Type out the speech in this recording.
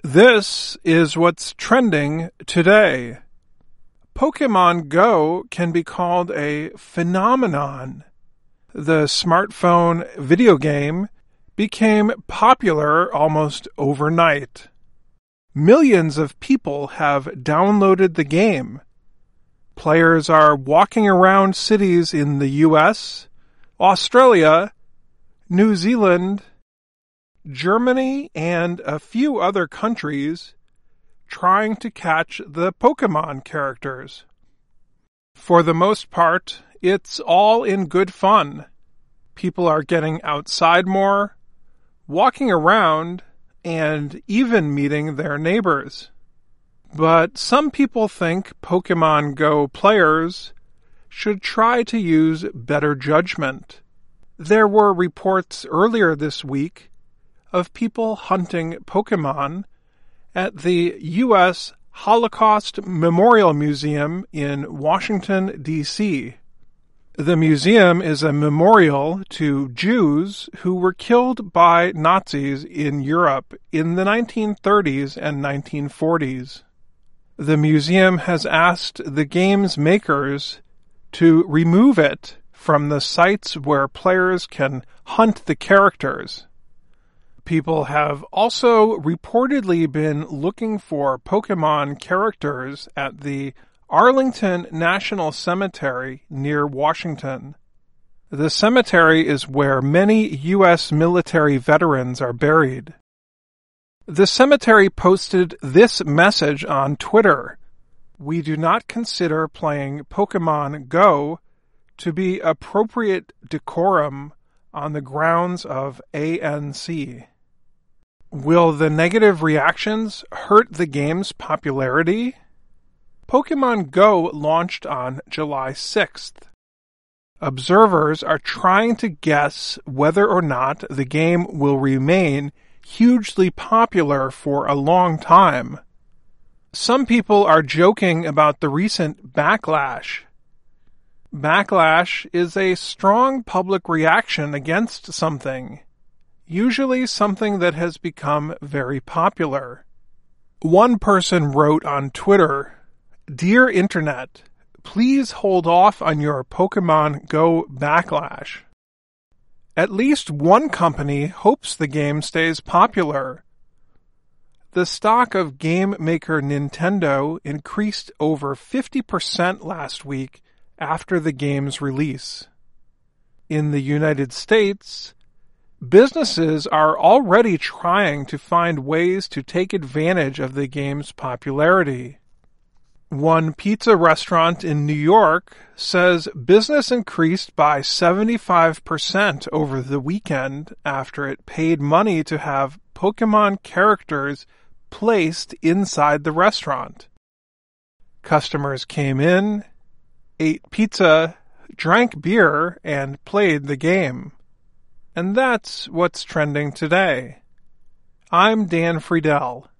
This is what's trending today. Pokemon Go can be called a phenomenon. The smartphone video game became popular almost overnight. Millions of people have downloaded the game. Players are walking around cities in the US, Australia, New Zealand, Germany, and a few other countries trying to catch the Pokemon characters. For the most part, it's all in good fun. People are getting outside more, walking around, and even meeting their neighbors. But some people think Pokemon Go players should try to use better judgment. There were reports earlier this week of people hunting Pokemon at the U.S. Holocaust Memorial Museum in Washington, D.C. The museum is a memorial to Jews who were killed by Nazis in Europe in the 1930s and 1940s. The museum has asked the game's makers to remove it from the sites where players can hunt the characters. People have also reportedly been looking for Pokemon characters at the Arlington National Cemetery near Washington. The cemetery is where many U.S. military veterans are buried. The cemetery posted this message on Twitter: "We do not consider playing Pokemon Go to be appropriate decorum on the grounds of ANC." Will the negative reactions hurt the game's popularity? Pokemon Go launched on July 6th. Observers are trying to guess whether or not the game will remain hugely popular for a long time. Some people are joking about the recent backlash. Backlash is a strong public reaction against something, usually something that has become very popular. One person wrote on Twitter, "Dear Internet, please hold off on your Pokemon Go backlash." At least one company hopes the game stays popular. The stock of game maker Nintendo increased over 50% last week after the game's release. In the United States, businesses are already trying to find ways to take advantage of the game's popularity. One pizza restaurant in New York says business increased by 75% over the weekend after it paid money to have Pokemon characters placed inside the restaurant. Customers came in, ate pizza, drank beer, and played the game. And that's what's trending today. I'm Dan Friedel.